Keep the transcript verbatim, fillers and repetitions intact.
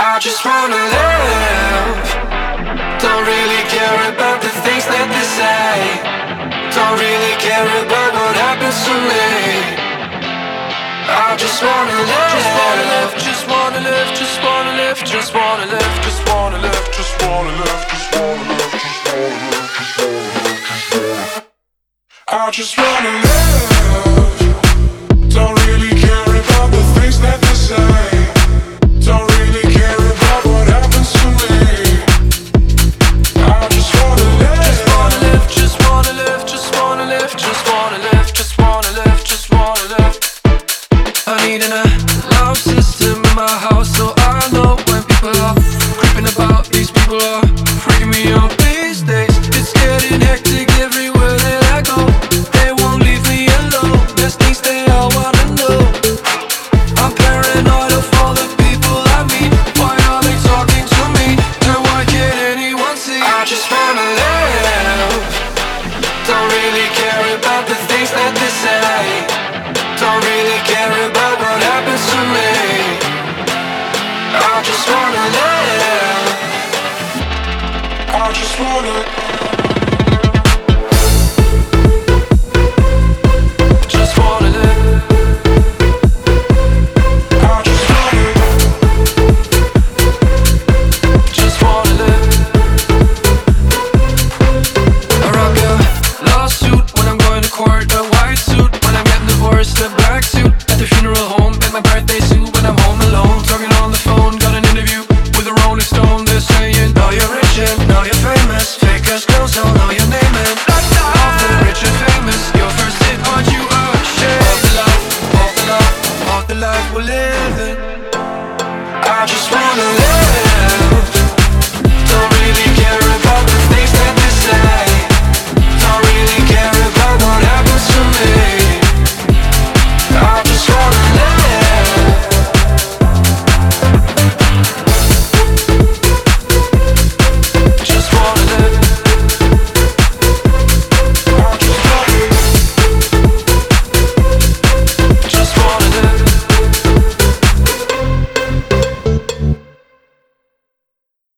I just wanna live. Don't really care about the things that they say. Don't really care about what happens to me. I just wanna live. Just wanna live, just wanna live, just wanna live, just wanna live, just wanna live, just wanna live, just wanna live, just wanna live, just wanna live, just wanna live. I just wanna live. Don't really care about the things that they say. Don't really care about what happens to me. I just wanna live. Just wanna live, just wanna live, just wanna live, just wanna live, just wanna live, just wanna live. I need an alarm system in my house so I know when people are creeping about. These people are freaking me out these days. It's getting hectic everywhere that I go. They won't leave me alone. There's things they all wanna know. I'm paranoid of all the people I meet. Why are they talking to me? And why can't anyone see? I just wanna live. Don't really care about the things that they say. Don't really care about what happens to me. I just wanna live. I just wanna